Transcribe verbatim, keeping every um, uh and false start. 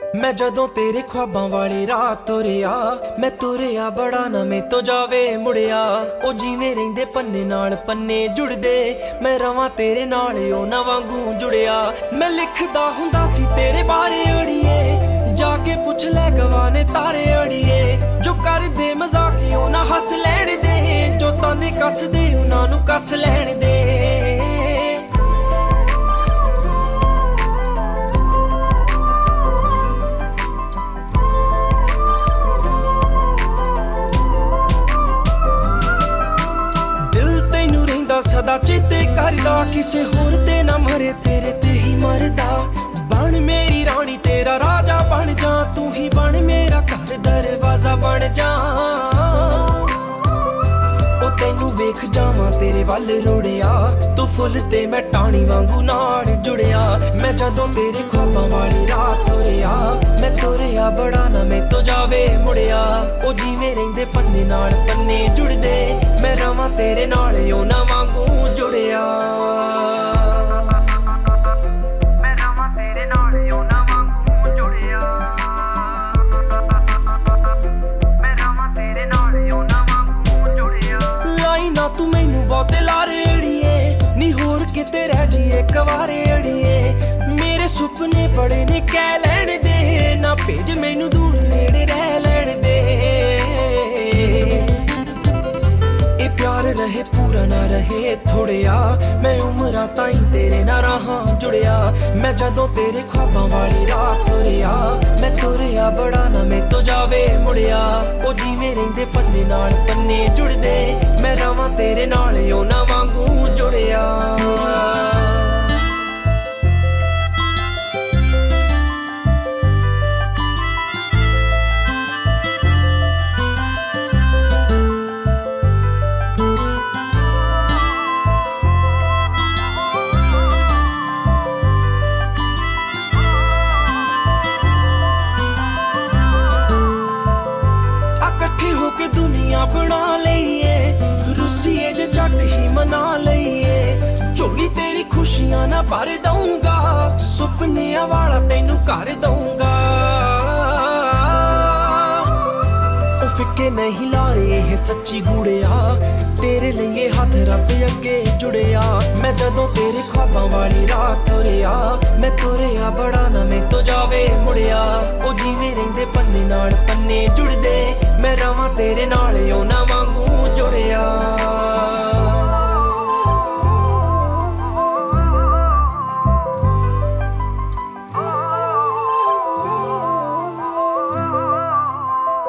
मैं जदों तेरे ख्वाबां वाली रात तुरिया मैं तुरिया बड़ा ना मैं तो जावे मुड़िया ओ जिवें रहिंदे पन्ने नाल पन्ने जुड़दे मैं रवां तेरे नाल ओ ना वांगू जुड़िया मैं लिखदा हुंदा सी तेरे बारे अड़िए जाके पुछ ले गवाने तारे अड़िए जो कर दे मजाकियों ना हस लैण दे जो ताने कस दे उन्हां नूं कस लैण दे सदा चेते करदा किसे होर ते ना मरे तेरे ते ही मरदा बन मेरी रानी तेरा राजा बन जा तू ही बन मेरा घर दरवाजा बन जा ओ तैनू वेख जावां तेरे वल रुड़िया तू फुल ते मैं टाणी वांगू नाल जुड़िया मैं जदों तेरे ख्वाबां वाली रात तुरिया मैं तुरिया बड़ा ना मैं तो जावे मुड़िया ओ जिवें रहिंदे पन्ने नाल पन्ने जुड़दे मैं रवां तेरे नाल ओ ना वांगू जुड़िया मैं रवां तेरे नाल ओ ना वांगू जुड़िया मैं रवां तेरे नाल ओ ना वांगू जुड़िया लाई ना तू मैनू बहुते लारे अड़िए नी होर किते रह जीए कवारे अड़िए मेरे सुपने बड़े ने कह लैण दे ना भेज मैनू दूर नेड़े रह लैण दे प्यार रहे पूरा ना रहे थोड़िया मैं उमरा ताईं तेरे ना रहा जुड़िया मैं जदों तेरे ख्वाबां वाली रात तुरिया मैं तुरिया बड़ा ना मैं तो जावे मुड़िया ओ जिवें रहिंदे पन्ने नाल पन्ने जुड़दे मैं रवां तेरे नाल ओ ना वांगू जुड़िया दुनिया बना लईए रुसीए जे जट ही मना लईए झोली तेरी खुशियां ना भर दूंगा सुपने वाला तेनू कर दूंगा ओ फिक्के नहीं लारे है सच्ची गुड़िया तेरे लिए हाथ रब अगे जुड़िया मैं जदों तेरे ख्वाबां वाली रात तुरिया मैं तुरिया बड़ा ना मैं तो जावे मुड़िया ओ जिवें रहिंदे पन्ने नाल पन्ने जुड़दे मैं रवां तेरे नाल